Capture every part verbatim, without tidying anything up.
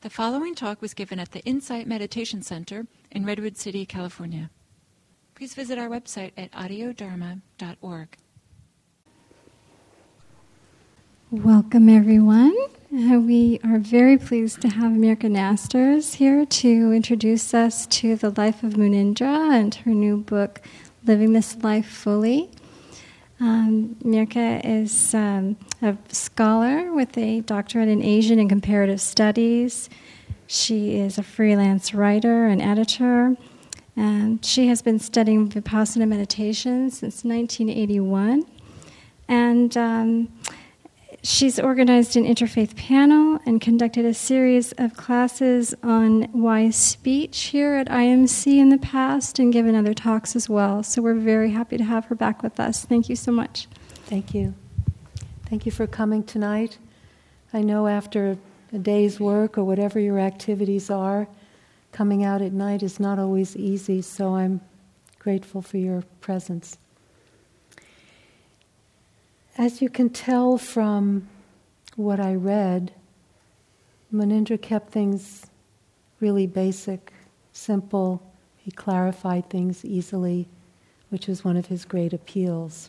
The following talk was given at the Insight Meditation Center in Redwood City, California. Please visit our website at audio dharma dot org. Welcome, everyone. Uh, we are very pleased to have Mirka Nasters here to introduce us to the life of Munindra and her new book, Living This Life Fully. Um, Mirka is um, a scholar with a doctorate in Asian and Comparative Studies. She is a freelance writer and editor, and she has been studying Vipassana meditation since nineteen eighty-one. And um, she's organized an interfaith panel and conducted a series of classes on wise speech here at I M C in the past and given other talks as well. So we're very happy to have her back with us. Thank you so much. Thank you. Thank you for coming tonight. I know after a day's work or whatever your activities are, coming out at night is not always easy, so I'm grateful for your presence. As you can tell from what I read, Munindra kept things really basic, simple. He clarified things easily, which was one of his great appeals.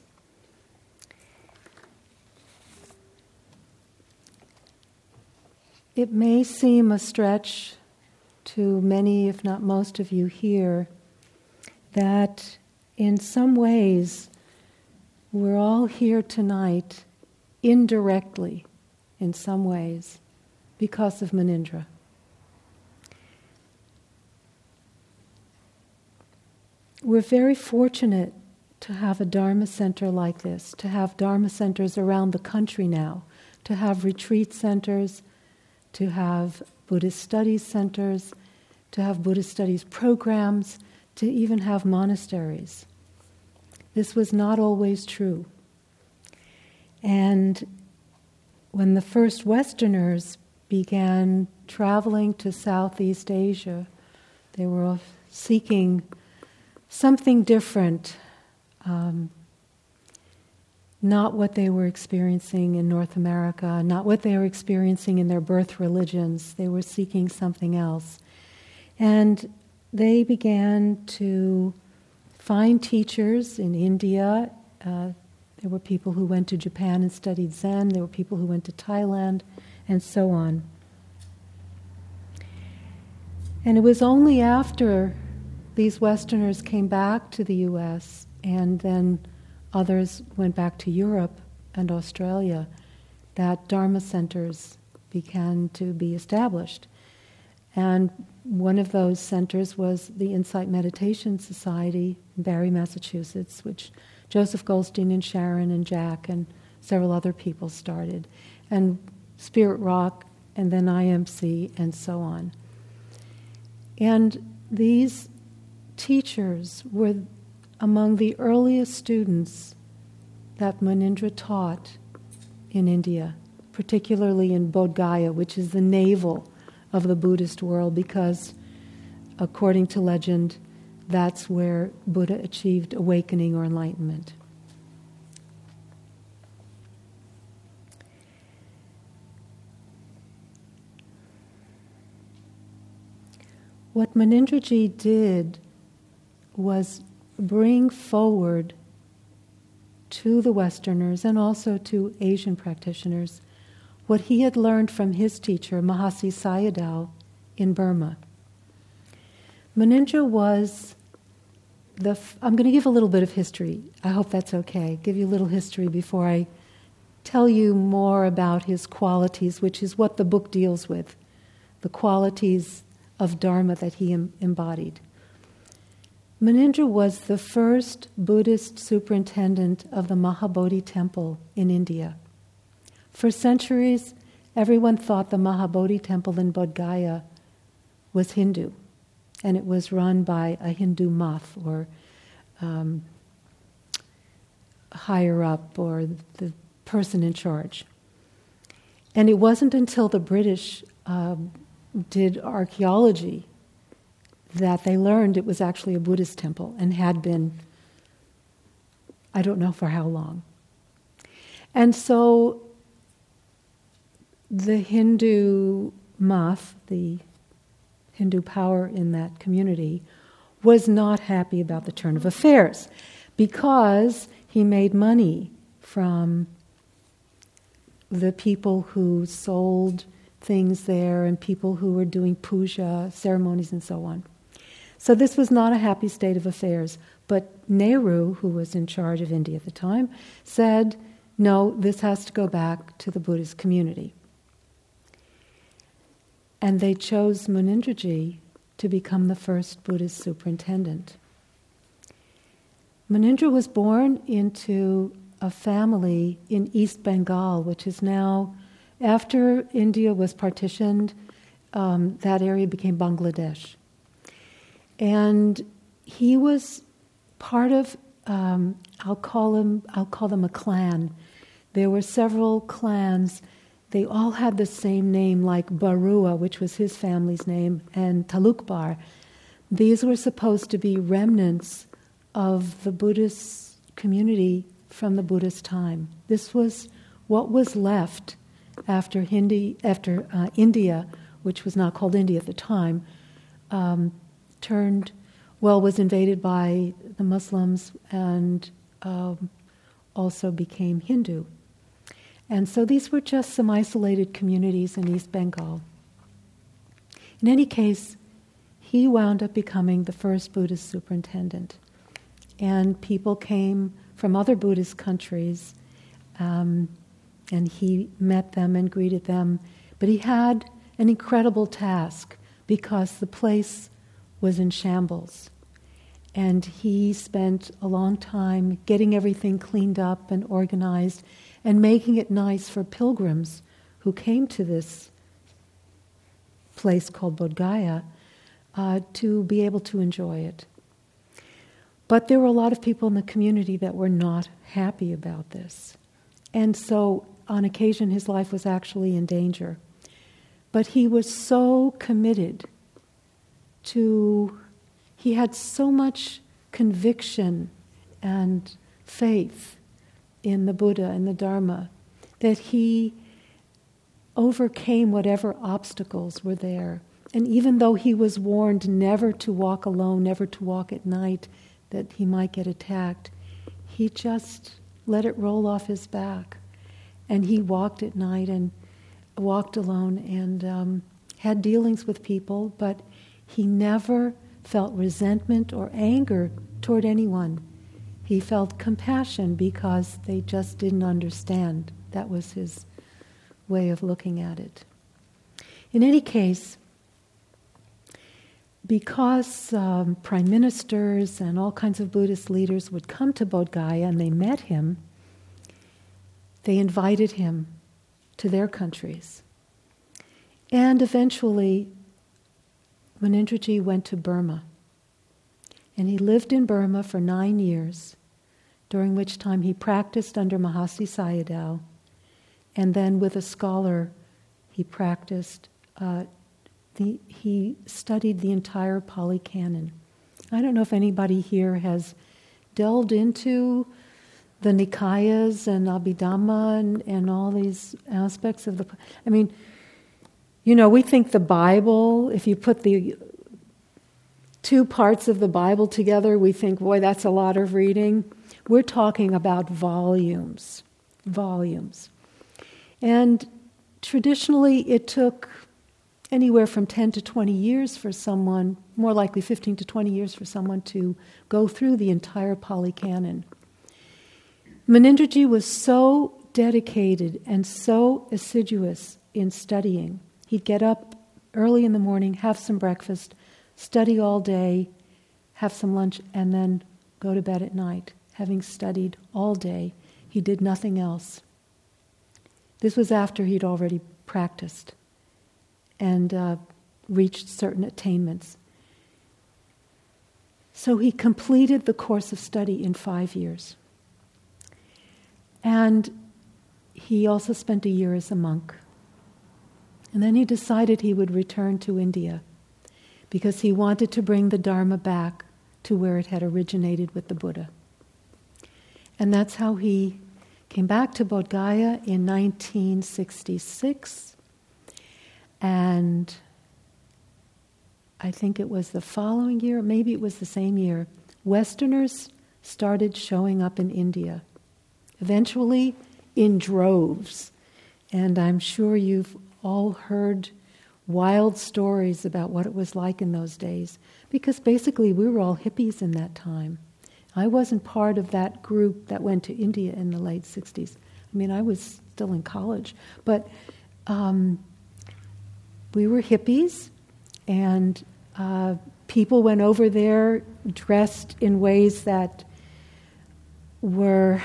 It may seem a stretch to many, if not most of you here, that in some ways we're all here tonight indirectly, in some ways, because of Munindra. We're very fortunate to have a Dharma center like this, to have Dharma centers around the country now, to have retreat centers, to have Buddhist studies centers, to have Buddhist studies programs, to even have monasteries. This was not always true. And when the first Westerners began traveling to Southeast Asia, they were seeking something different, um, not what they were experiencing in North America, not what they were experiencing in their birth religions. They were seeking something else. And they began to find teachers in India. Uh, there were people who went to Japan and studied Zen. There were people who went to Thailand, and so on. And it was only after these Westerners came back to the U S and then others went back to Europe and Australia that Dharma centers began to be established. And one of those centers was the Insight Meditation Society in Barre, Massachusetts, which Joseph Goldstein and Sharon and Jack and several other people started, and Spirit Rock, and then I M C, and so on. And these teachers were among the earliest students that Munindra taught in India, particularly in Bodh Gaya, which is the navel of the Buddhist world, because according to legend, that's where Buddha achieved awakening or enlightenment. What Munindraji did was bring forward to the Westerners and also to Asian practitioners what he had learned from his teacher, Mahasi Sayadaw, in Burma. Munindra was the... F- I'm going to give a little bit of history. I hope that's okay. Give you a little history before I tell you more about his qualities, which is what the book deals with, the qualities of Dharma that he em- embodied. Munindra was the first Buddhist superintendent of the Mahabodhi temple in India. For centuries, everyone thought the Mahabodhi temple in Bodh Gaya was Hindu, and it was run by a Hindu muff or um, higher up, or the person in charge. And it wasn't until the British uh, did archaeology that they learned it was actually a Buddhist temple, and had been, I don't know for how long. And so the Hindu Math, the Hindu power in that community, was not happy about the turn of affairs because he made money from the people who sold things there and people who were doing puja, ceremonies and so on. So this was not a happy state of affairs. But Nehru, who was in charge of India at the time, said, no, this has to go back to the Buddhist community. And they chose Munindraji to become the first Buddhist superintendent. Munindra was born into a family in East Bengal, which is now, after India was partitioned, um, that area became Bangladesh. And he was part of, um, I'll call them, I'll call them a clan. There were several clans. They all had the same name, like Barua, which was his family's name, and Talukbar. These were supposed to be remnants of the Buddhist community from the Buddhist time. This was what was left after Hindi, after uh, India, which was not called India at the time, um, turned, well, was invaded by the Muslims and um, also became Hindu. And so these were just some isolated communities in East Bengal. In any case, he wound up becoming the first Buddhist superintendent. And people came from other Buddhist countries, um, and he met them and greeted them. But he had an incredible task because the place was in shambles. And he spent a long time getting everything cleaned up and organized and making it nice for pilgrims who came to this place called Bodh Gaya uh, to be able to enjoy it. But there were a lot of people in the community that were not happy about this. And so on occasion his life was actually in danger. But he was so committed to, he had so much conviction and faith in the Buddha and the Dharma that he overcame whatever obstacles were there. And even though he was warned never to walk alone, never to walk at night, that he might get attacked, he just let it roll off his back. And he walked at night and walked alone and um, had dealings with people, but he never felt resentment or anger toward anyone. He felt compassion because they just didn't understand. That was his way of looking at it. In any case, because um, prime ministers and all kinds of Buddhist leaders would come to Bodh Gaya and they met him, they invited him to their countries. And eventually, Munindraji went to Burma. And he lived in Burma for nine years, during which time he practiced under Mahasi Sayadaw, and then with a scholar he practiced, uh, the, he studied the entire Pali Canon. I don't know if anybody here has delved into the Nikayas and Abhidhamma and, and all these aspects of the... I mean, you know, we think the Bible, if you put the two parts of the Bible together, we think, boy, that's a lot of reading. We're talking about volumes, volumes. And traditionally, it took anywhere from ten to twenty years for someone, more likely fifteen to twenty years for someone to go through the entire Pali Canon. Munindraji was so dedicated and so assiduous in studying. He'd get up early in the morning, have some breakfast, study all day, have some lunch, and then go to bed at night. Having studied all day, he did nothing else. This was after he'd already practiced and uh, reached certain attainments. So he completed the course of study in five years. And he also spent a year as a monk. And then he decided he would return to India because he wanted to bring the Dharma back to where it had originated with the Buddha. And that's how he came back to Bodh Gaya in nineteen sixty-six. And I think it was the following year, maybe it was the same year, Westerners started showing up in India, eventually in droves. And I'm sure you've all heard wild stories about what it was like in those days, because basically we were all hippies in that time. I wasn't part of that group that went to India in the late sixties. I mean, I was still in college, but um, we were hippies, and uh, people went over there dressed in ways that were,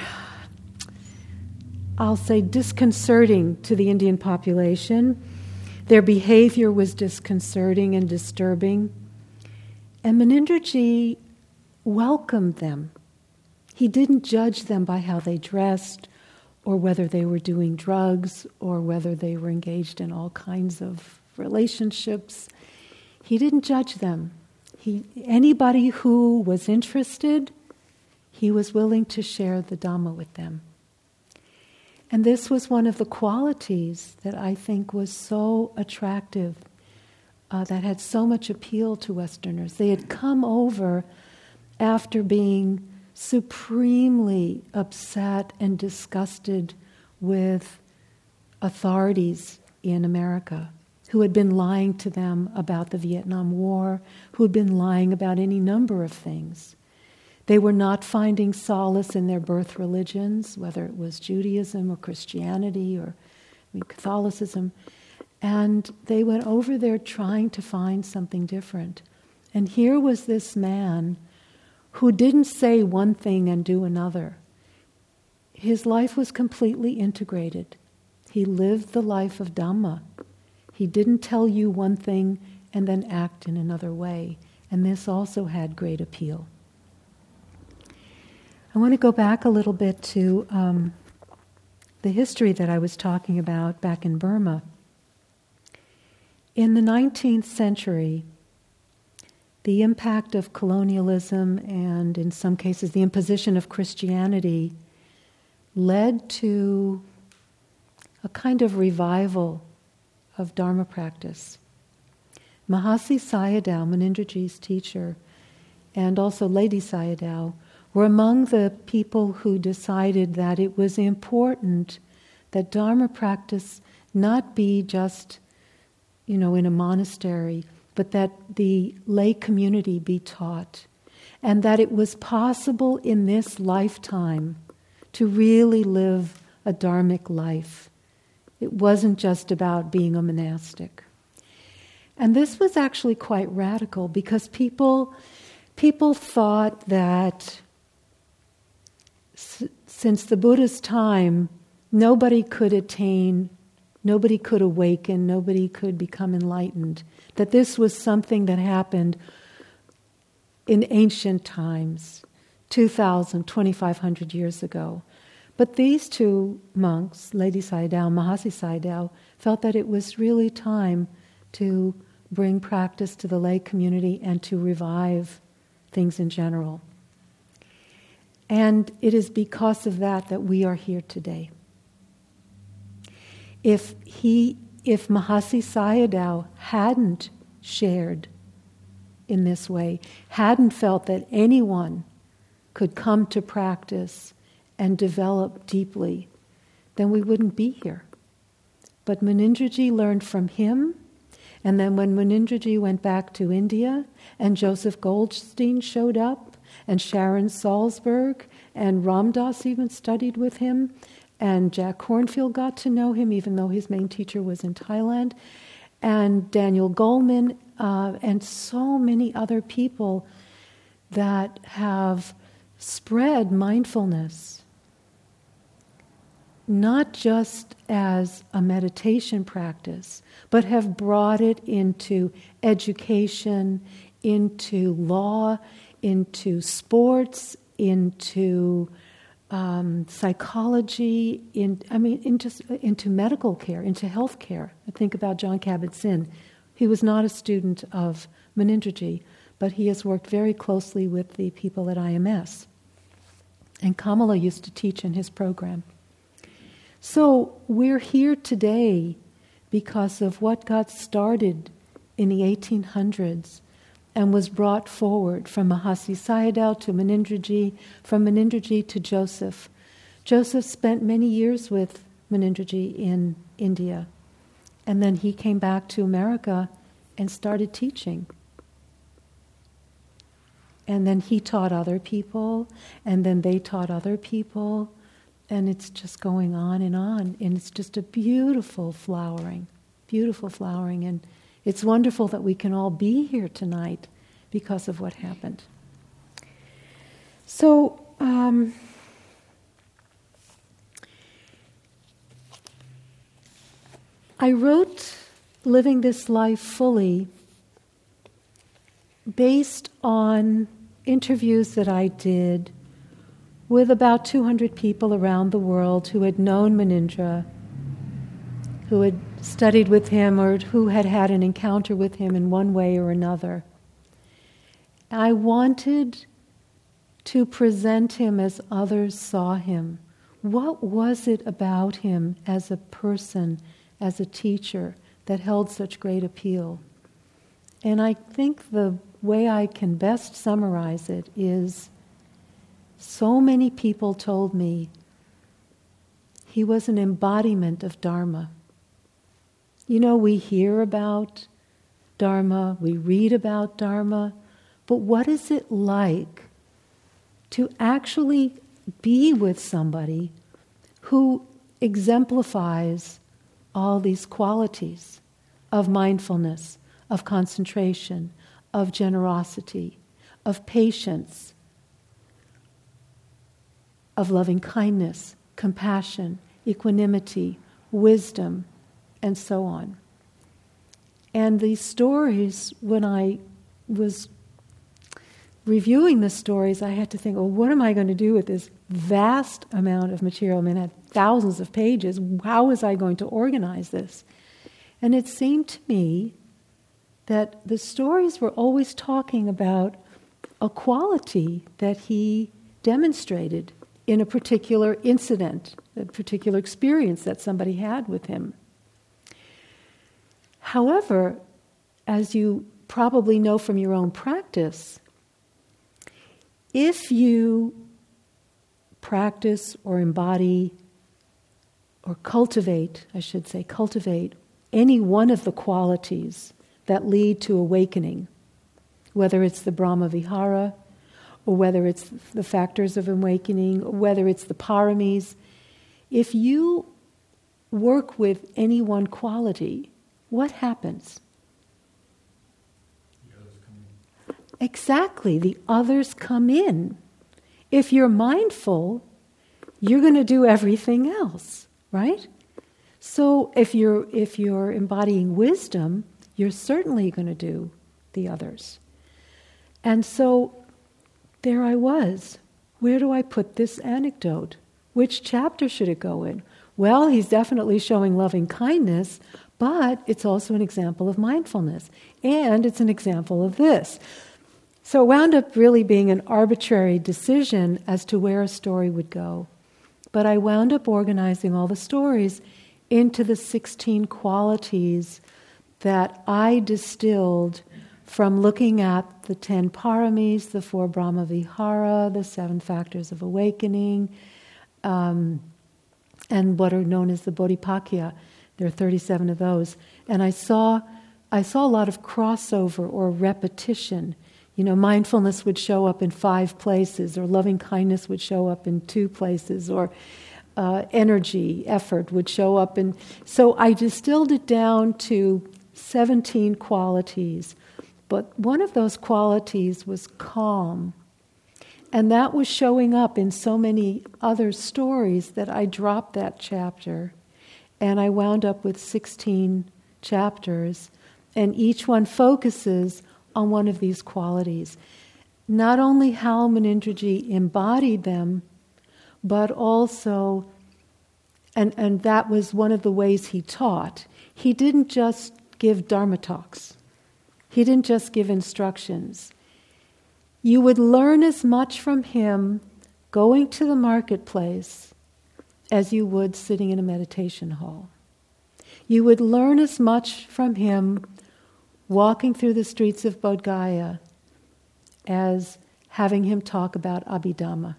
I'll say, disconcerting to the Indian population. Their behavior was disconcerting and disturbing. And Munindraji welcomed them. He didn't judge them by how they dressed, or whether they were doing drugs, or whether they were engaged in all kinds of relationships. He didn't judge them. He, anybody who was interested, he was willing to share the Dhamma with them. And this was one of the qualities that I think was so attractive, uh, that had so much appeal to Westerners. They had come over after being supremely upset and disgusted with authorities in America, who had been lying to them about the Vietnam War, who had been lying about any number of things. They were not finding solace in their birth religions, whether it was Judaism or Christianity or I mean, Catholicism. And they went over there trying to find something different. And here was this man who didn't say one thing and do another. His life was completely integrated. He lived the life of Dhamma. He didn't tell you one thing and then act in another way. And this also had great appeal. I want to go back a little bit to um, the history that I was talking about back in Burma. In the nineteenth century, the impact of colonialism and, in some cases, the imposition of Christianity led to a kind of revival of Dharma practice. Mahasi Sayadaw, Munindraji's teacher, and also Ledi Sayadaw, were among the people who decided that it was important that Dharma practice not be just, you know, in a monastery, but that the lay community be taught, and that it was possible in this lifetime to really live a dharmic life. It wasn't just about being a monastic. And this was actually quite radical, because people, people thought that since the Buddha's time, nobody could attain, nobody could awaken, nobody could become enlightened. That this was something that happened in ancient times, two thousand, twenty-five hundred years ago. But these two monks, Ledi Sayadaw and Mahasi Sayadaw, felt that it was really time to bring practice to the lay community and to revive things in general. And it is because of that that we are here today. If he, if Mahasi Sayadaw hadn't shared in this way, hadn't felt that anyone could come to practice and develop deeply, then we wouldn't be here. But Munindraji learned from him, and then when Munindraji went back to India, and Joseph Goldstein showed up, and Sharon Salzberg, and Ram Dass even studied with him, and Jack Kornfield got to know him, even though his main teacher was in Thailand, and Daniel Goleman, uh, and so many other people that have spread mindfulness, not just as a meditation practice, but have brought it into education, into law, into sports, into um, psychology, in I mean, into, into medical care, into health care. I think about John Kabat-Zinn. He was not a student of Munindraji, but he has worked very closely with the people at I M S. And Kamala used to teach in his program. So we're here today because of what got started in the eighteen hundreds and was brought forward from Mahasi Sayadaw to Munindraji, from Munindraji to Joseph. Joseph spent many years with Munindraji in India, and then he came back to America and started teaching. And then he taught other people, and then they taught other people, and it's just going on and on, and it's just a beautiful flowering, beautiful flowering, and it's wonderful that we can all be here tonight because of what happened. So, um, I wrote Living This Life Fully based on interviews that I did with about two hundred people around the world who had known Munindra, who had studied with him, or who had had an encounter with him in one way or another. I wanted to present him as others saw him. What was it about him as a person, as a teacher, that held such great appeal? And I think the way I can best summarize it is, so many people told me he was an embodiment of Dharma. You know, we hear about Dharma, we read about Dharma, but what is it like to actually be with somebody who exemplifies all these qualities of mindfulness, of concentration, of generosity, of patience, of loving kindness, compassion, equanimity, wisdom, and so on. And these stories, when I was reviewing the stories, I had to think, well, what am I going to do with this vast amount of material? I mean, I had thousands of pages. How was I going to organize this? And it seemed to me that the stories were always talking about a quality that he demonstrated in a particular incident, a particular experience that somebody had with him. However, as you probably know from your own practice, if you practice or embody or cultivate, I should say, cultivate any one of the qualities that lead to awakening, whether it's the Brahma Vihara, or whether it's the factors of awakening, or whether it's the paramis, if you work with any one quality, what happens? The others come in. Exactly, the others come in. If you're mindful, you're going to do everything else, right? So if you're if you're embodying wisdom, you're certainly going to do the others. And so there I was. Where do I put this anecdote? Which chapter should it go in? Well, he's definitely showing loving kindness, but it's also an example of mindfulness. And it's an example of this. So it wound up really being an arbitrary decision as to where a story would go. But I wound up organizing all the stories into the sixteen qualities that I distilled from looking at the ten paramis, the four Brahma Vihara, the seven factors of awakening, um, and what are known as the Bodhipakya. There are thirty-seven of those. And I saw, I saw a lot of crossover or repetition. You know, mindfulness would show up in five places, or loving kindness would show up in two places, or uh, energy, effort would show up in... So I distilled it down to seventeen qualities. But one of those qualities was calm. And that was showing up in so many other stories that I dropped that chapter. And I wound up with sixteen chapters. And each one focuses on one of these qualities. Not only how Munindraji embodied them, but also, and, and that was one of the ways he taught. He didn't just give Dharma talks. He didn't just give instructions. You would learn as much from him going to the marketplace as you would sitting in a meditation hall. You would learn as much from him walking through the streets of Bodh Gaya as having him talk about Abhidhamma.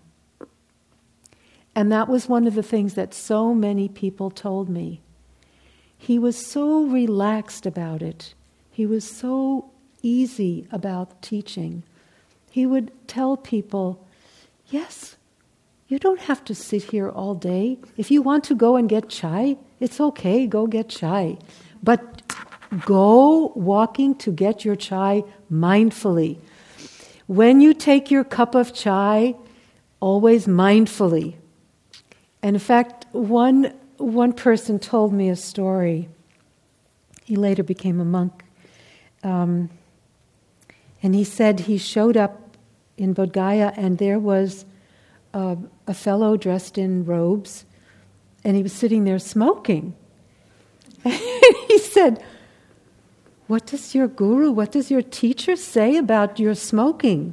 And that was one of the things that so many people told me. He was so relaxed about it. He was so easy about teaching. He would tell people, yes, you don't have to sit here all day. If you want to go and get chai, it's okay, go get chai. But go walking to get your chai mindfully. When you take your cup of chai, always mindfully. And in fact, one one person told me a story. He later became a monk. Um, and he said he showed up in Bodh Gaya and there was uh, a fellow dressed in robes and he was sitting there smoking. And he said, what does your guru, what does your teacher say about your smoking?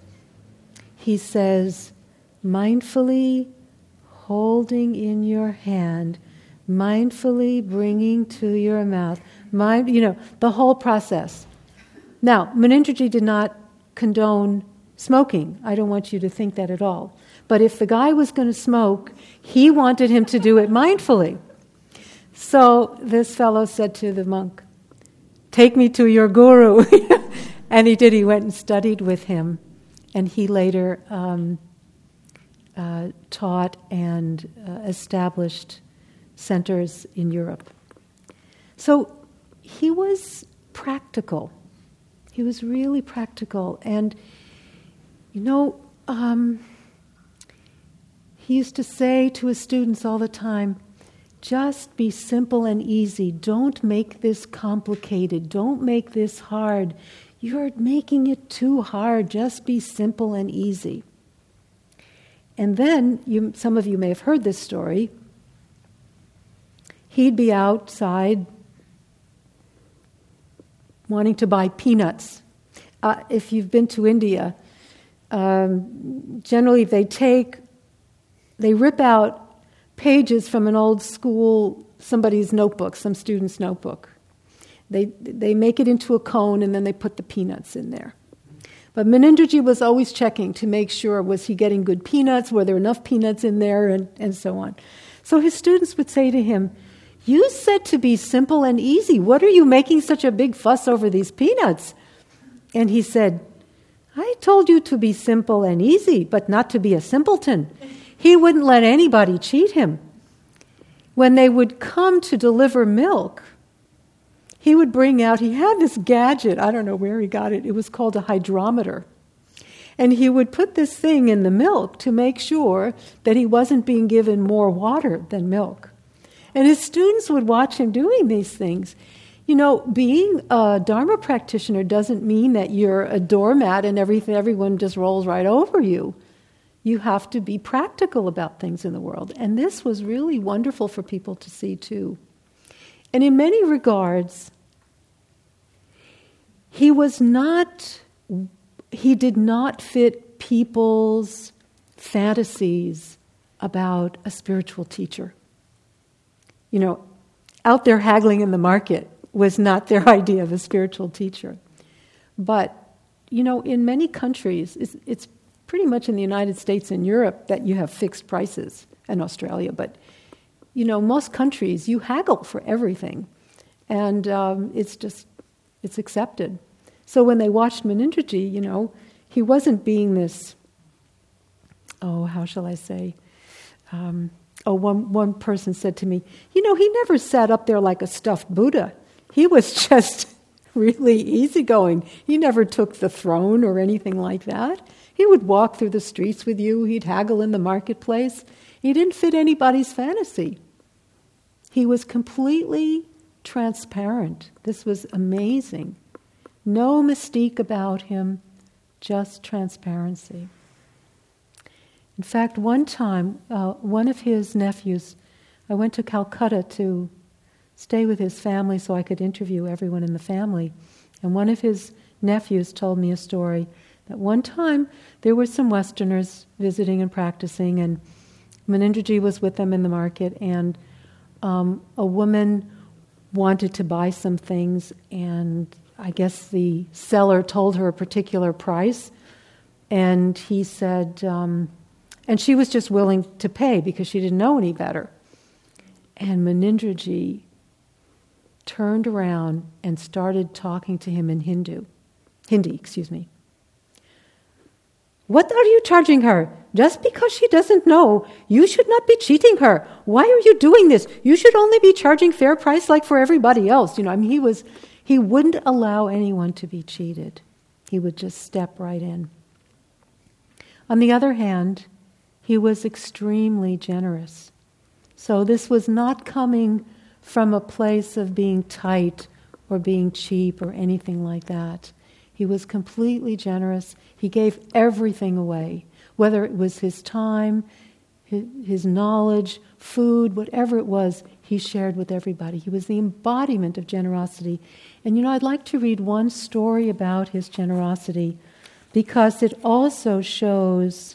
He says, mindfully holding in your hand, mindfully bringing to your mouth, mind, you know, the whole process. Now, Munindraji did not condone smoking. I don't want you to think that at all. But if the guy was going to smoke, he wanted him to do it mindfully. So this fellow said to the monk, take me to your guru. And he did. He went and studied with him. And he later um, uh, taught and uh, established centers in Europe. So he was practical. He was really practical. And, you know, um, he used to say to his students all the time, just be simple and easy. Don't make this complicated. Don't make this hard. You're making it too hard. Just be simple and easy. And then, you, some of you may have heard this story, he'd be outside wanting to buy peanuts. Uh, if you've been to India, um, generally they take, they rip out pages from an old school, somebody's notebook, some student's notebook. They they make it into a cone and then they put the peanuts in there. But Munindraji was always checking to make sure, was he getting good peanuts, were there enough peanuts in there, and, and so on. So his students would say to him, you said to be simple and easy. What are you making such a big fuss over these peanuts? And he said, I told you to be simple and easy, but not to be a simpleton. He wouldn't let anybody cheat him. When they would come to deliver milk, he would bring out, he had this gadget, I don't know where he got it, it was called a hydrometer. And he would put this thing in the milk to make sure that he wasn't being given more water than milk. And his students would watch him doing these things. You know, being a Dharma practitioner doesn't mean that you're a doormat and everything, everyone just rolls right over you. You have to be practical about things in the world. And this was really wonderful for people to see too. And in many regards, he was not, he did not fit people's fantasies about a spiritual teacher. You know, out there haggling in the market was not their idea of a spiritual teacher. But, you know, in many countries, it's, it's pretty much in the United States and Europe that you have fixed prices, and Australia, but, you know, most countries, you haggle for everything. And um, it's just, it's accepted. So when they watched Munindraji, you know, he wasn't being this, oh, how shall I say, um, oh, one, one person said to me, you know, he never sat up there like a stuffed Buddha. He was just really easygoing. He never took the throne or anything like that. He would walk through the streets with you. He'd haggle in the marketplace. He didn't fit anybody's fantasy. He was completely transparent. This was amazing. No mystique about him, just transparency. In fact, one time, uh, one of his nephews, I went to Calcutta to stay with his family so I could interview everyone in the family. And one of his nephews told me a story that one time there were some Westerners visiting and practicing, and Munindraji was with them in the market, and um, a woman wanted to buy some things, and I guess the seller told her a particular price, and he said, um, and she was just willing to pay because she didn't know any better. And Munindraji turned around and started talking to him in Hindu, Hindi, excuse me. What are you charging her? Just because she doesn't know, you should not be cheating her. Why are you doing this? You should only be charging fair price like for everybody else. You know, I mean, he was, he wouldn't allow anyone to be cheated. He would just step right in. On the other hand, he was extremely generous. So this was not coming from a place of being tight or being cheap or anything like that. He was completely generous. He gave everything away, whether it was his time, his, his knowledge, food, whatever it was, he shared with everybody. He was the embodiment of generosity. And you know, I'd like to read one story about his generosity because it also shows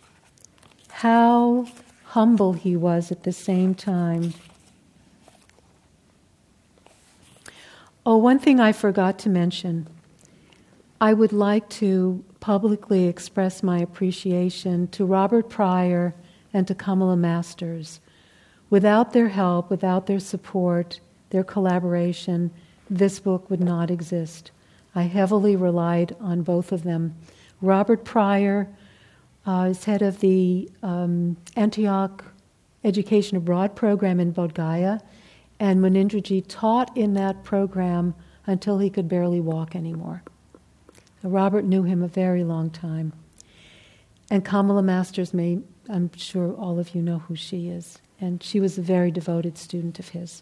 how humble he was at the same time. Oh, one thing I forgot to mention. I would like to publicly express my appreciation to Robert Pryor and to Kamala Masters. Without their help, without their support, their collaboration, this book would not exist. I heavily relied on both of them. Robert Pryor uh, is head of the um, Antioch Education Abroad program in Bodh Gaya, and Munindraji taught in that program until he could barely walk anymore. Robert knew him a very long time. And Kamala Masters, may, I'm sure all of you know who she is. And she was a very devoted student of his.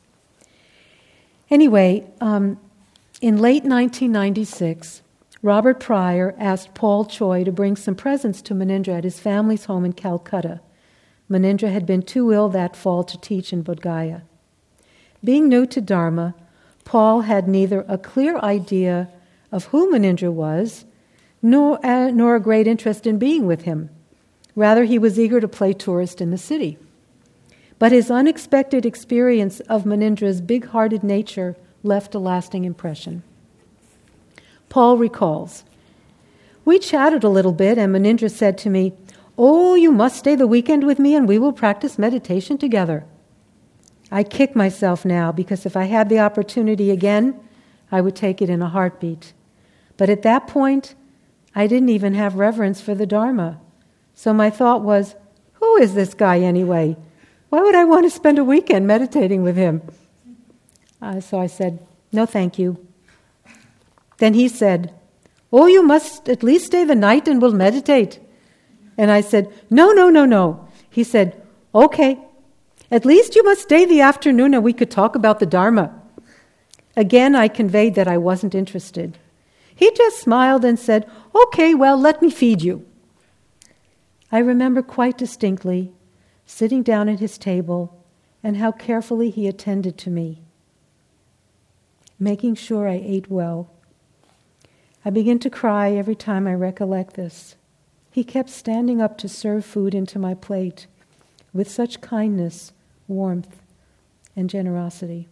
Anyway, um, in late nineteen ninety-six, Robert Pryor asked Paul Choi to bring some presents to Munindra at his family's home in Calcutta. Munindra had been too ill that fall to teach in Bodh Gaya. Being new to Dharma, Paul had neither a clear idea of who Munindra was, nor, uh, nor a great interest in being with him. Rather, he was eager to play tourist in the city. But his unexpected experience of Munindra's big-hearted nature left a lasting impression. Paul recalls, "We chatted a little bit, and Munindra said to me, 'Oh, you must stay the weekend with me and we will practice meditation together.' I kick myself now because if I had the opportunity again, I would take it in a heartbeat. But at that point, I didn't even have reverence for the Dharma. So my thought was, who is this guy anyway? Why would I want to spend a weekend meditating with him?" Uh, so I said, "No, thank you." Then he said, "Oh, you must at least stay the night and we'll meditate." And I said, "No, no, no, no." He said, "Okay, at least you must stay the afternoon and we could talk about the Dharma." Again, I conveyed that I wasn't interested. He just smiled and said, "Okay, well, let me feed you." I remember quite distinctly sitting down at his table and how carefully he attended to me, making sure I ate well. I begin to cry every time I recollect this. He kept standing up to serve food into my plate with such kindness, warmth, and generosity.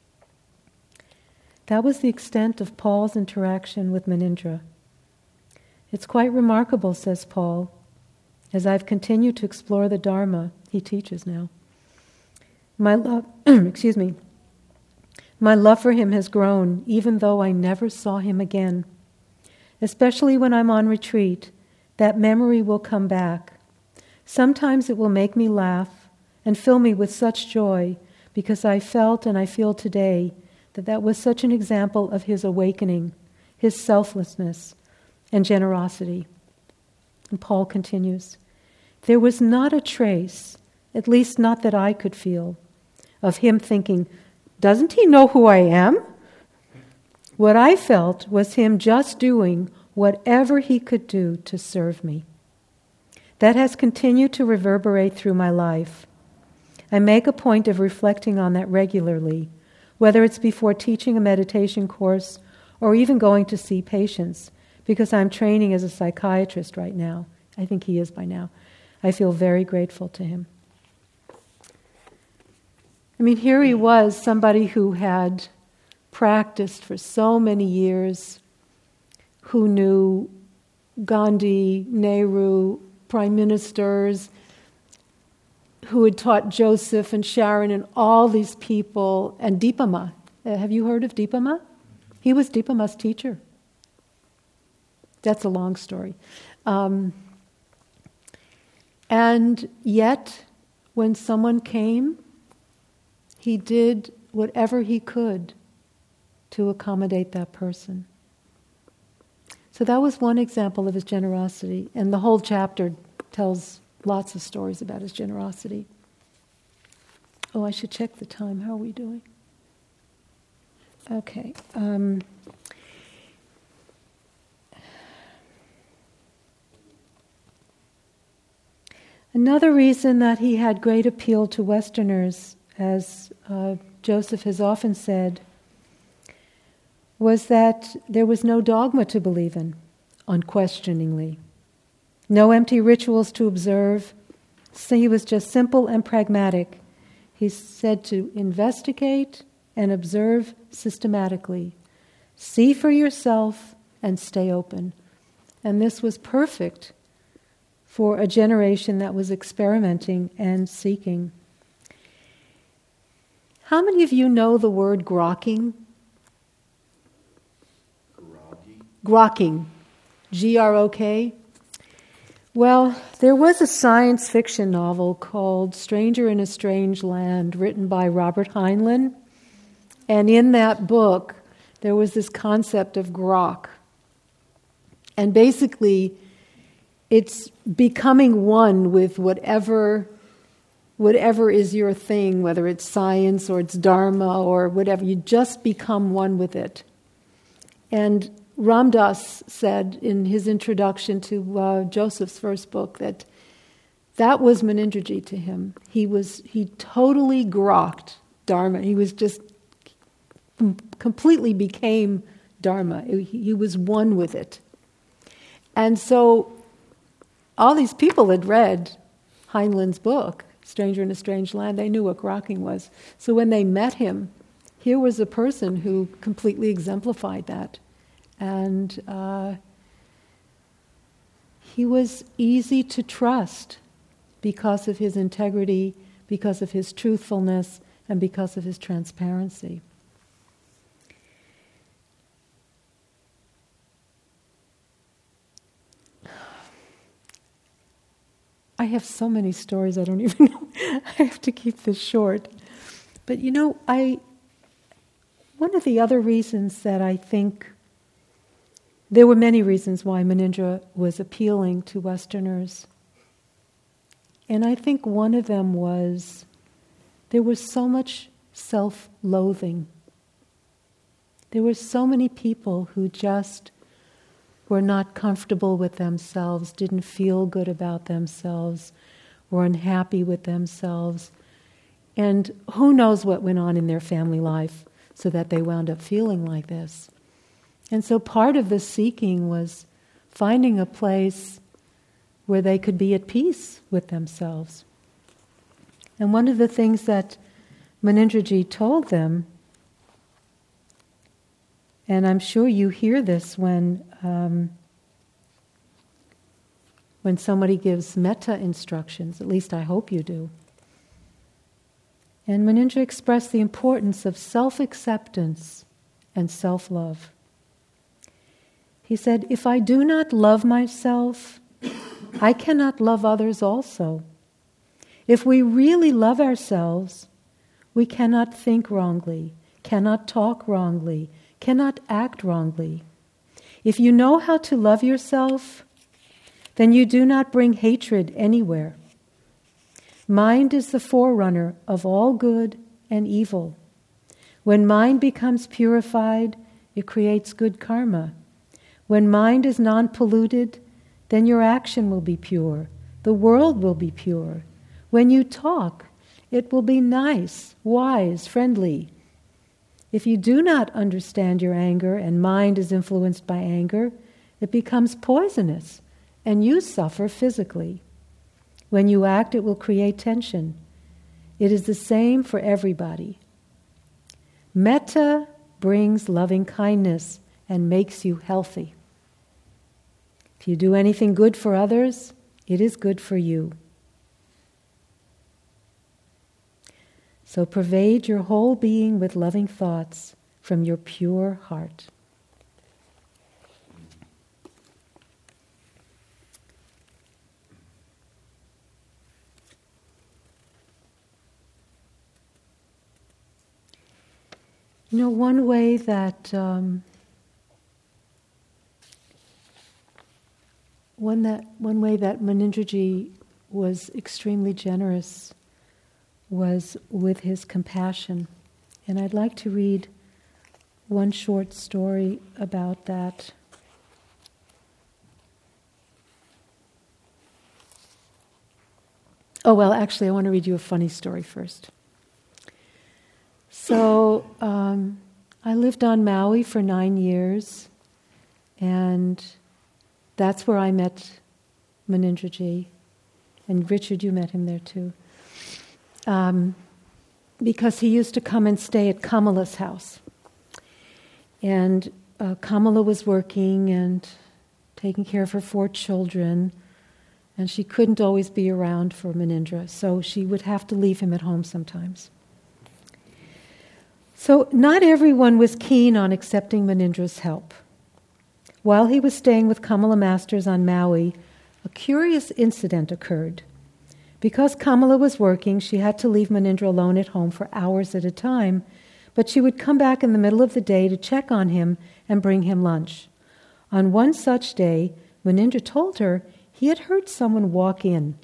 That was the extent of Paul's interaction with Munindra. It's quite remarkable, says Paul, as I've continued to explore the Dharma he teaches now. My love, excuse me, my love for him has grown even though I never saw him again. Especially when I'm on retreat, that memory will come back. Sometimes it will make me laugh and fill me with such joy because I felt and I feel today that that was such an example of his awakening, his selflessness, and generosity. And Paul continues, "There was not a trace, at least not that I could feel, of him thinking, 'Doesn't he know who I am?' What I felt was him just doing whatever he could do to serve me. That has continued to reverberate through my life. I make a point of reflecting on that regularly, whether it's before teaching a meditation course or even going to see patients, because I'm training as a psychiatrist right now. I think he is by now. I feel very grateful to him." I mean, here he was, somebody who had practiced for so many years, who knew Gandhi, Nehru, prime ministers, who had taught Joseph and Sharon and all these people, and Dipama. Uh, have you heard of Dipama? He was Dipama's teacher. That's a long story. Um, and yet, when someone came, he did whatever he could to accommodate that person. So that was one example of his generosity, and the whole chapter tells lots of stories about his generosity. Oh, I should check the time. How are we doing? Okay. Um, another reason that he had great appeal to Westerners, as uh, Joseph has often said, was that there was no dogma to believe in, unquestioningly. No empty rituals to observe. So he was just simple and pragmatic. He said to investigate and observe systematically. See for yourself and stay open. And this was perfect for a generation that was experimenting and seeking. How many of you know the word grokking? Grokking. G R O K. Well, there was a science fiction novel called Stranger in a Strange Land, written by Robert Heinlein. And in that book, there was this concept of grok. And basically, it's becoming one with whatever, whatever is your thing, whether it's science or it's dharma or whatever. You just become one with it. And Ram Dass said in his introduction to uh, Joseph's first book that that was Munindraji to him. He was he totally grokked Dharma. He was just completely became Dharma. He, he was one with it. And so all these people had read Heinlein's book, Stranger in a Strange Land. They knew what grokking was. So when they met him, here was a person who completely exemplified that. And uh, he was easy to trust because of his integrity, because of his truthfulness, and because of his transparency. I have so many stories, I don't even know. I have to keep this short. But you know, I one of the other reasons that I think there were many reasons why Munindra was appealing to Westerners. And I think one of them was there was so much self-loathing. There were so many people who just were not comfortable with themselves, didn't feel good about themselves, were unhappy with themselves. And who knows what went on in their family life so that they wound up feeling like this. And so part of the seeking was finding a place where they could be at peace with themselves. And one of the things that Munindraji told them, and I'm sure you hear this when um, when somebody gives metta instructions, at least I hope you do. And Munindra expressed the importance of self-acceptance and self-love. He said, if I do not love myself, I cannot love others also. If we really love ourselves, we cannot think wrongly, cannot talk wrongly, cannot act wrongly. If you know how to love yourself, then you do not bring hatred anywhere. Mind is the forerunner of all good and evil. When mind becomes purified, it creates good karma. When mind is non-polluted, then your action will be pure. The world will be pure. When you talk, it will be nice, wise, friendly. If you do not understand your anger and mind is influenced by anger, it becomes poisonous and you suffer physically. When you act, it will create tension. It is the same for everybody. Metta brings loving kindness and makes you healthy. If you do anything good for others, it is good for you. So pervade your whole being with loving thoughts from your pure heart. You know, one way that um, one that one way that Munindraji was extremely generous was with his compassion, and I'd like to read one short story about that. Oh well, actually, I want to read you a funny story first. So, um, I lived on Maui for nine years, and that's where I met Munindraji. And Richard, you met him there too. Um, because he used to come and stay at Kamala's house. And uh, Kamala was working and taking care of her four children, and she couldn't always be around for Munindra, so she would have to leave him at home sometimes. So not everyone was keen on accepting Munindra's help. While he was staying with Kamala Masters on Maui, a curious incident occurred. Because Kamala was working, she had to leave Munindra alone at home for hours at a time, but she would come back in the middle of the day to check on him and bring him lunch. On one such day, Munindra told her he had heard someone walk in.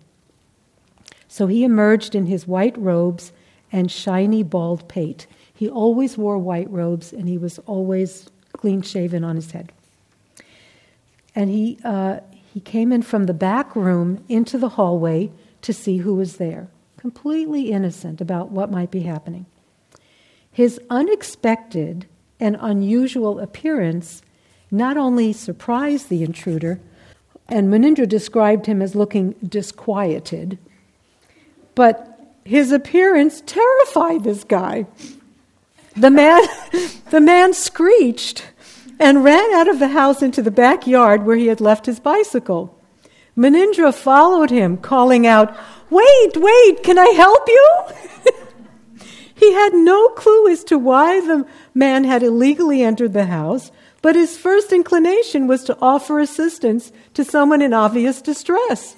So he emerged in his white robes and shiny bald pate. He always wore white robes, and he was always clean-shaven on his head. And he uh, he came in from the back room into the hallway to see who was there, completely innocent about what might be happening. His unexpected and unusual appearance not only surprised the intruder, and Munindra described him as looking disquieted, but his appearance terrified this guy. The man, the man screeched and ran out of the house into the backyard where he had left his bicycle. Munindra followed him, calling out, "Wait, wait, can I help you?" He had no clue as to why the man had illegally entered the house, but his first inclination was to offer assistance to someone in obvious distress.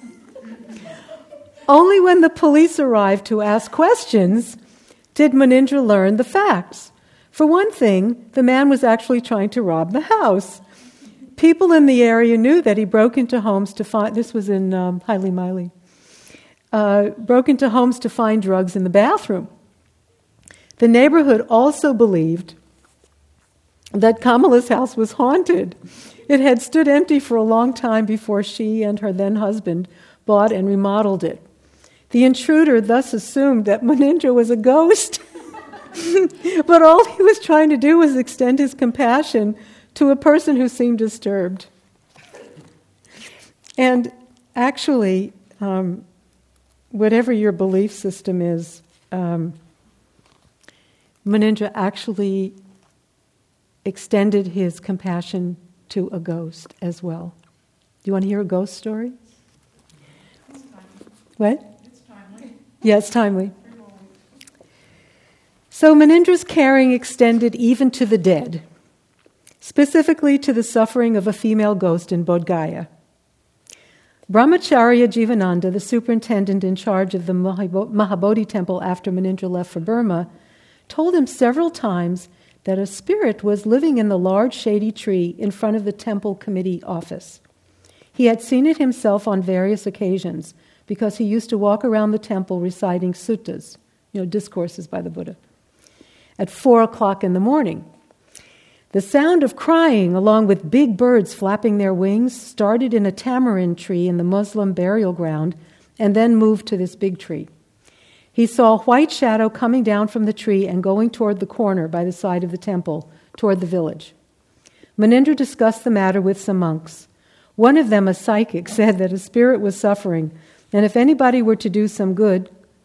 Only when the police arrived to ask questions did Munindra learn the facts. For one thing, the man was actually trying to rob the house. People in the area knew that he broke into homes to find, this was in um, Haile Maile, uh, broke into homes to find drugs in the bathroom. The neighborhood also believed that Kamala's house was haunted. It had stood empty for a long time before she and her then husband bought and remodeled it. The intruder thus assumed that Munindra was a ghost, but all he was trying to do was extend his compassion to a person who seemed disturbed. And actually, um, whatever your belief system is, um, Munindra actually extended his compassion to a ghost as well. Do you want to hear a ghost story? What? It's timely. Yeah, it's timely. So Munindra's caring extended even to the dead, specifically to the suffering of a female ghost in Bodh Gaya. Brahmacharya Jivananda, the superintendent in charge of the Mahabodhi temple after Munindra left for Burma, told him several times that a spirit was living in the large shady tree in front of the temple committee office. He had seen it himself on various occasions because he used to walk around the temple reciting suttas, you know, discourses by the Buddha, at four o'clock in the morning. The sound of crying, along with big birds flapping their wings, started in a tamarind tree in the Muslim burial ground and then moved to this big tree. He saw a white shadow coming down from the tree and going toward the corner by the side of the temple, toward the village. Munindra discussed the matter with some monks. One of them, a psychic, said that a spirit was suffering, and if anybody were to do some good,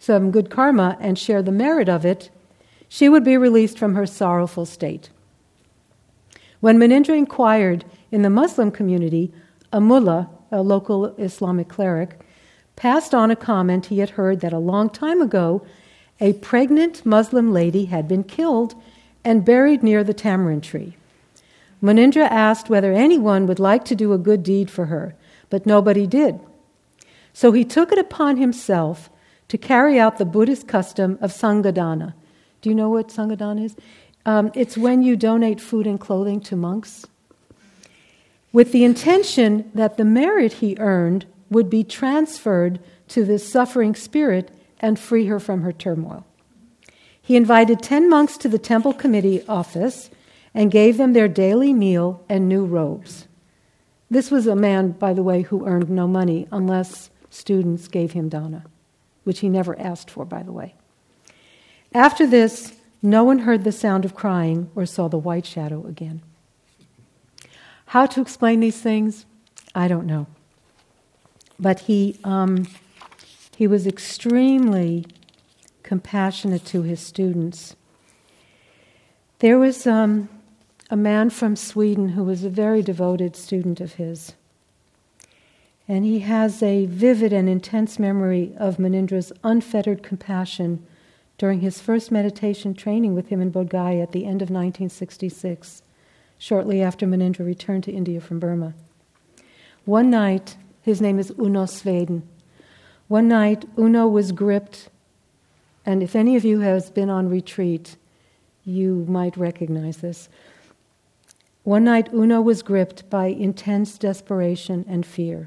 some good karma and share the merit of it, she would be released from her sorrowful state. When Munindra inquired in the Muslim community, a mullah, a local Islamic cleric, passed on a comment he had heard that a long time ago, a pregnant Muslim lady had been killed and buried near the tamarind tree. Munindra asked whether anyone would like to do a good deed for her, but nobody did. So he took it upon himself to carry out the Buddhist custom of Sanghadana. Do you know what Sanghadana is? Um, it's when you donate food and clothing to monks, with the intention that the merit he earned would be transferred to this suffering spirit and free her from her turmoil. He invited ten monks to the temple committee office and gave them their daily meal and new robes. This was a man, by the way, who earned no money unless students gave him dana, which he never asked for, by the way. After this, no one heard the sound of crying or saw the white shadow again. How to explain these things? I don't know. But he um, he was extremely compassionate to his students. There was um, a man from Sweden who was a very devoted student of his. And he has a vivid and intense memory of Munindra's unfettered compassion during his first meditation training with him in Bodh Gaya at the end of nineteen sixty-six, shortly after Munindra returned to India from Burma. One night, his name is Uno Sveden. One night, Uno was gripped, and if any of you has been on retreat, you might recognize this. One night, Uno was gripped by intense desperation and fear.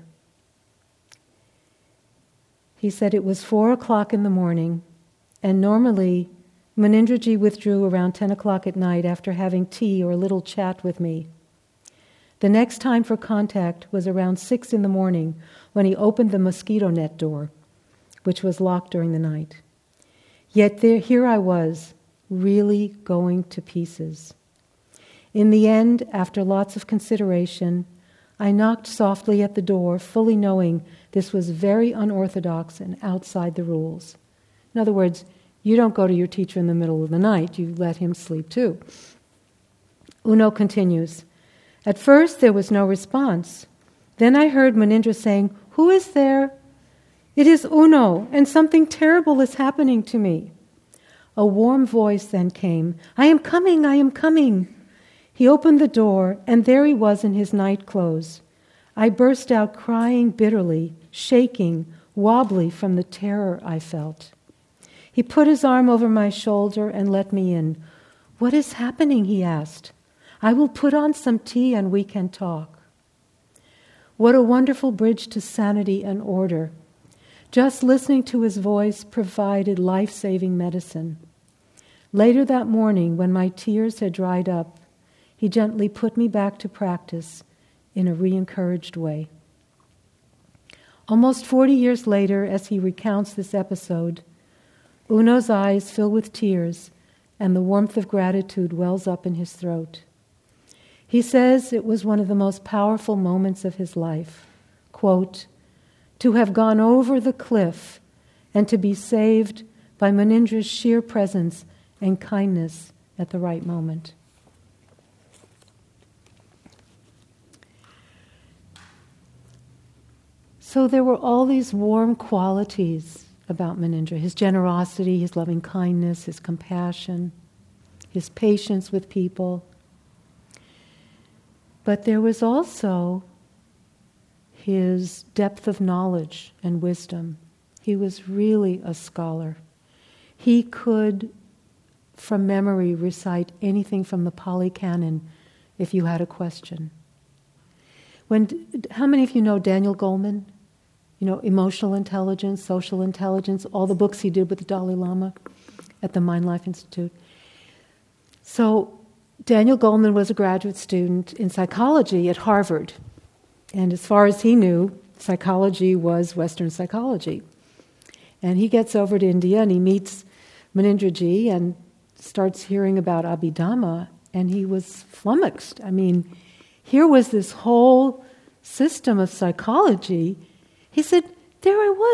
He said it was four o'clock in the morning, and normally Munindraji withdrew around ten o'clock at night after having tea or a little chat with me. The next time for contact was around six in the morning when he opened the mosquito net door, which was locked during the night. Yet there, here I was, really going to pieces. In the end, after lots of consideration, I knocked softly at the door, fully knowing this was very unorthodox and outside the rules. In other words, you don't go to your teacher in the middle of the night, you let him sleep too. Uno continues, at first there was no response. Then I heard Munindra saying, "Who is there?" "It is Uno, and something terrible is happening to me." A warm voice then came, "I am coming, I am coming." He opened the door, and there he was in his night clothes. I burst out crying bitterly, shaking, wobbly from the terror I felt. He put his arm over my shoulder and let me in. "What is happening?" he asked. "I will put on some tea and we can talk." What a wonderful bridge to sanity and order. Just listening to his voice provided life-saving medicine. Later that morning, when my tears had dried up, he gently put me back to practice in a re-encouraged way. Almost forty years later, as he recounts this episode, Uno's eyes fill with tears and the warmth of gratitude wells up in his throat. He says it was one of the most powerful moments of his life. Quote, to have gone over the cliff and to be saved by Munindra's sheer presence and kindness at the right moment. So there were all these warm qualities about Munindra, his generosity, his loving kindness, his compassion, his patience with people. But there was also his depth of knowledge and wisdom. He was really a scholar. He could, from memory, recite anything from the Pali Canon if you had a question. When, how many of you know Daniel Goleman? You know, emotional intelligence, social intelligence, all the books he did with the Dalai Lama at the Mind Life Institute. So Daniel Goleman was a graduate student in psychology at Harvard. And as far as he knew, psychology was Western psychology. And he gets over to India and he meets Munindraji and starts hearing about Abhidhamma, and he was flummoxed. I mean, here was this whole system of psychology. He said, there I was,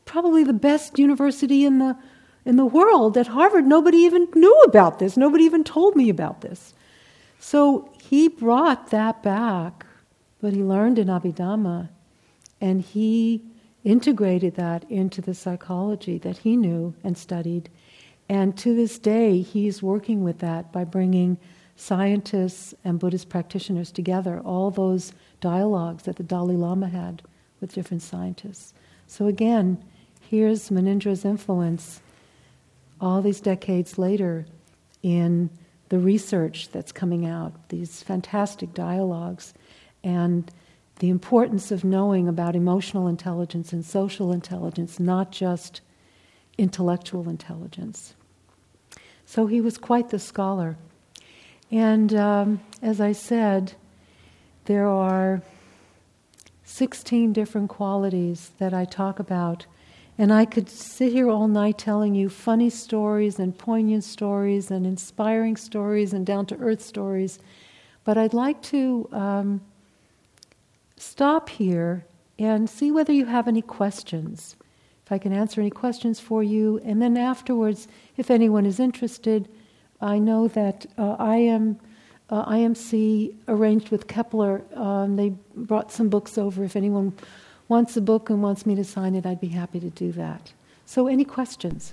probably the best university in the in the world. At Harvard, nobody even knew about this. Nobody even told me about this. So he brought that back, what he learned in Abhidhamma, and he integrated that into the psychology that he knew and studied. And to this day, he's working with that by bringing scientists and Buddhist practitioners together, all those dialogues that the Dalai Lama had with different scientists. So again, here's Munindra's influence all these decades later in the research that's coming out, these fantastic dialogues, and the importance of knowing about emotional intelligence and social intelligence, not just intellectual intelligence. So he was quite the scholar. And um, as I said, there are sixteen different qualities that I talk about. And I could sit here all night telling you funny stories and poignant stories and inspiring stories and down-to-earth stories. But I'd like to um, stop here and see whether you have any questions. If I can answer any questions for you. And then afterwards, if anyone is interested, I know that uh, I am uh, I M C arranged with Kepler. Um, they brought some books over. If anyone wants a book and wants me to sign it, I'd be happy to do that. So any questions?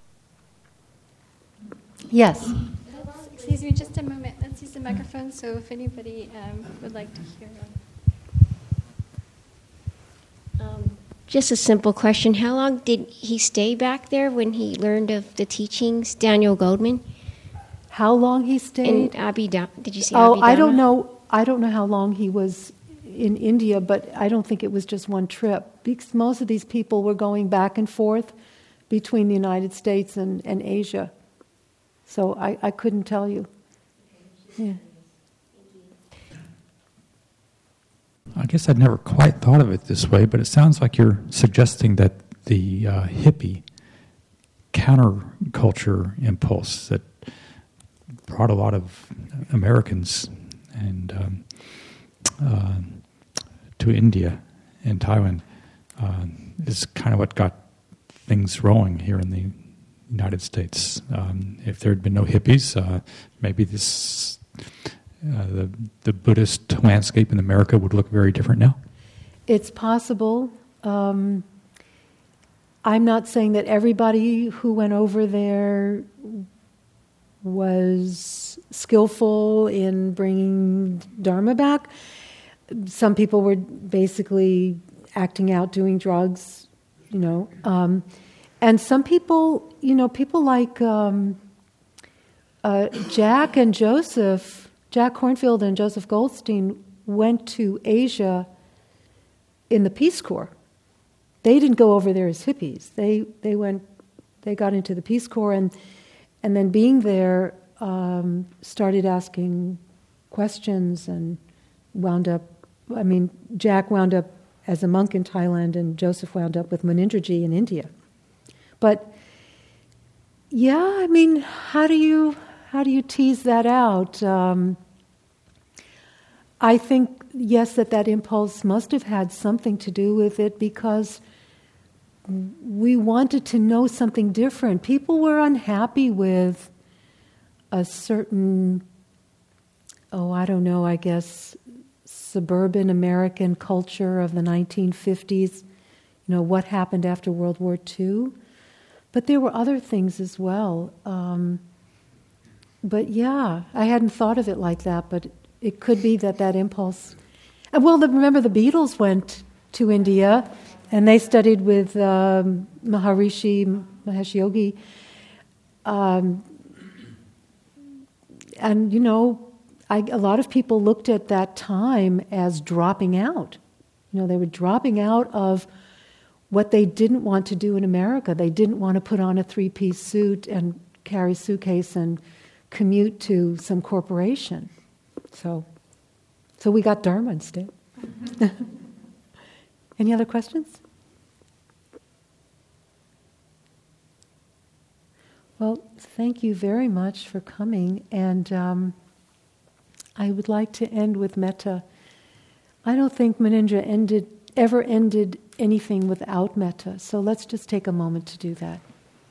Yes? Let's, excuse me just a moment. Let's use the microphone so if anybody um, would like to hear them. Um, just a simple question. How long did he stay back there when he learned of the teachings, Daniel Goldman? How long he stayed? In Abhidhamma. Did you say Oh, Abhidhamma? I don't know. I don't know how long he was in India, but I don't think it was just one trip. Because most of these people were going back and forth between the United States and, and Asia. So I, I couldn't tell you. Yeah. I guess I'd never quite thought of it this way, but it sounds like you're suggesting that the uh, hippie counterculture impulse that brought a lot of Americans and um, uh, to India and Taiwan uh, is kind of what got things rolling here in the United States. Um, if there had been no hippies, uh, maybe this uh, the the Buddhist landscape in America would look very different now. It's possible. Um, I'm not saying that everybody who went over there was skillful in bringing Dharma back. Some people were basically acting out, doing drugs, you know. Um, and some people, you know, people like um, uh, Jack and Joseph, Jack Kornfield and Joseph Goldstein went to Asia in the Peace Corps. They didn't go over there as hippies. They they went, they got into the Peace Corps, and and then being there, um, started asking questions and wound up. I mean, Jack wound up as a monk in Thailand, and Joseph wound up with Munindraji in India. But yeah, I mean, how do you how do you tease that out? Um, I think yes, that that impulse must have had something to do with it because we wanted to know something different. People were unhappy with a certain, oh, I don't know, I guess, suburban American culture of the nineteen fifties, you know, what happened after World War Two. But there were other things as well. Um, but yeah, I hadn't thought of it like that, but it could be that that impulse... Well, the, remember the Beatles went to India and they studied with um, Maharishi Mahesh Yogi. Um, and, you know, I, a lot of people looked at that time as dropping out. You know, they were dropping out of what they didn't want to do in America. They didn't want to put on a three-piece suit and carry a suitcase and commute to some corporation. So, so we got Dharma instead. Any other questions? Well, thank you very much for coming, and um, I would like to end with metta. I don't think Munindra ended, ever ended anything without metta. So let's just take a moment to do that.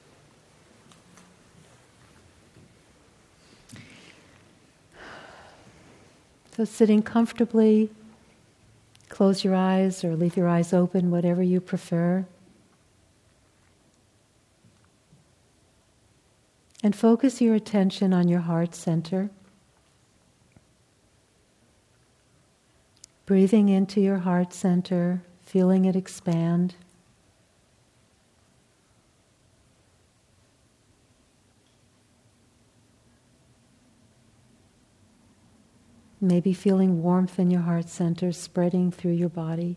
So sitting comfortably, close your eyes or leave your eyes open, whatever you prefer. And focus your attention on your heart center. Breathing into your heart center, feeling it expand. Maybe feeling warmth in your heart center spreading through your body.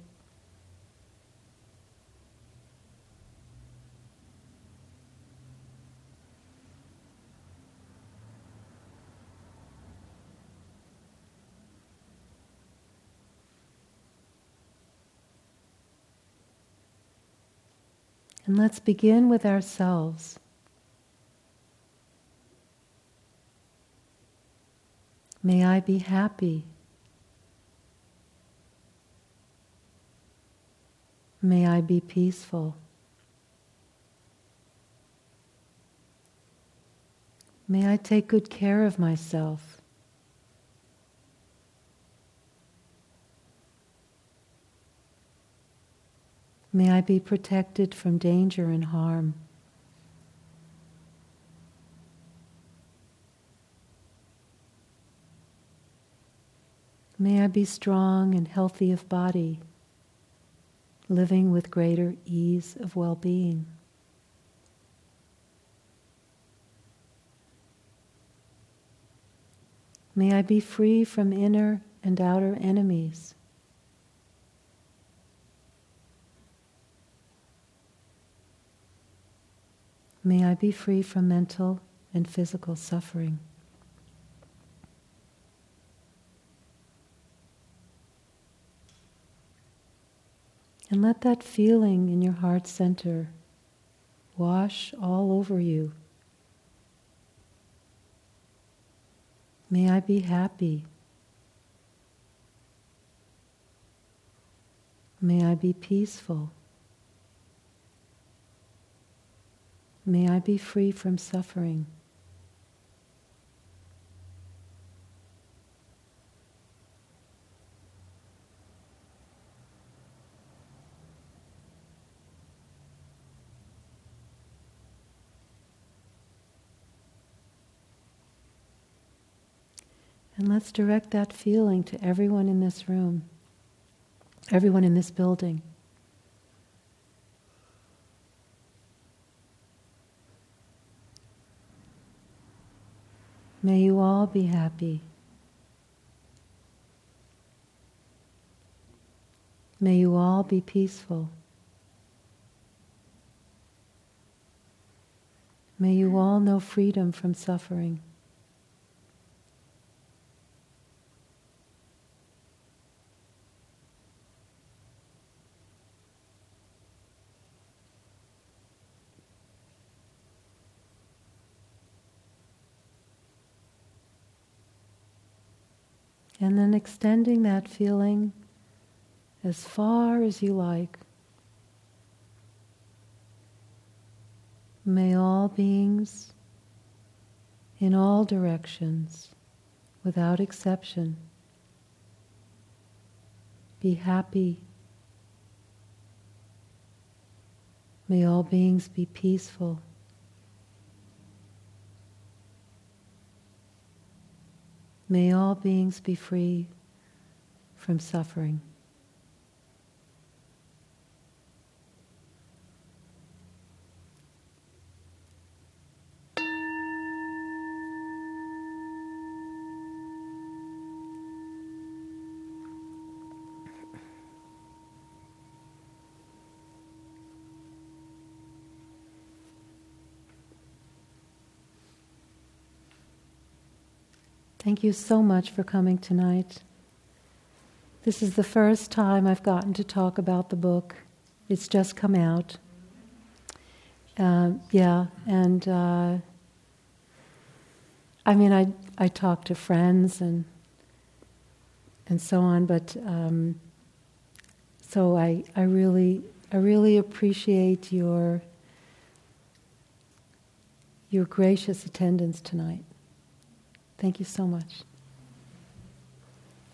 And let's begin with ourselves. May I be happy. May I be peaceful. May I take good care of myself. May I be protected from danger and harm. May I be strong and healthy of body, living with greater ease of well-being. May I be free from inner and outer enemies. May I be free from mental and physical suffering. And let that feeling in your heart center wash all over you. May I be happy. May I be peaceful. May I be free from suffering. And let's direct that feeling to everyone in this room, everyone in this building. May you all be happy. May you all be peaceful. May you all know freedom from suffering. And then extending that feeling as far as you like. May all beings in all directions, without exception, be happy. May all beings be peaceful. May all beings be free from suffering. Thank you so much for coming tonight. This is the first time I've gotten to talk about the book. It's just come out. Uh, yeah, and uh, I mean, I I talk to friends and and so on, but um, so I I really I really appreciate your your gracious attendance tonight. Thank you so much.